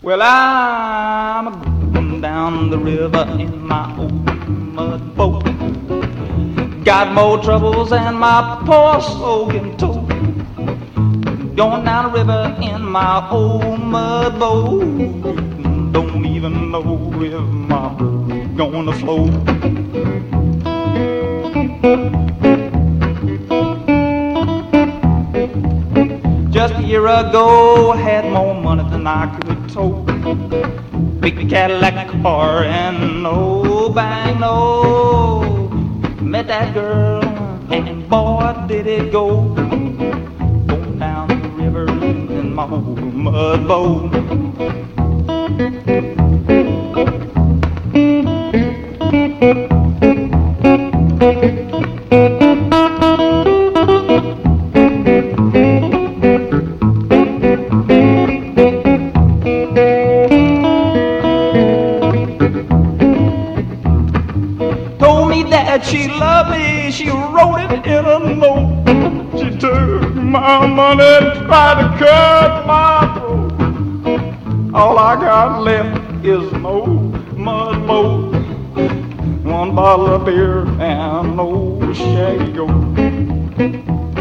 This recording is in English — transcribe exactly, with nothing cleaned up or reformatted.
Well, I'm going down the river in my old mud boat. Got more troubles than my poor soul can tote. Going down the river in my old mud boat. Don't even know if my boat's gonna float. Just a year ago, I had more money than I could tote. Big Cadillac car and no bang, no. Met that girl and boy did it go. Going down the river in my old mud boat. She loved me, she wrote it in a note. She took my money and tried to cut my throat. All I got left is an old mud boat, one bottle of beer and an old shaggy goat.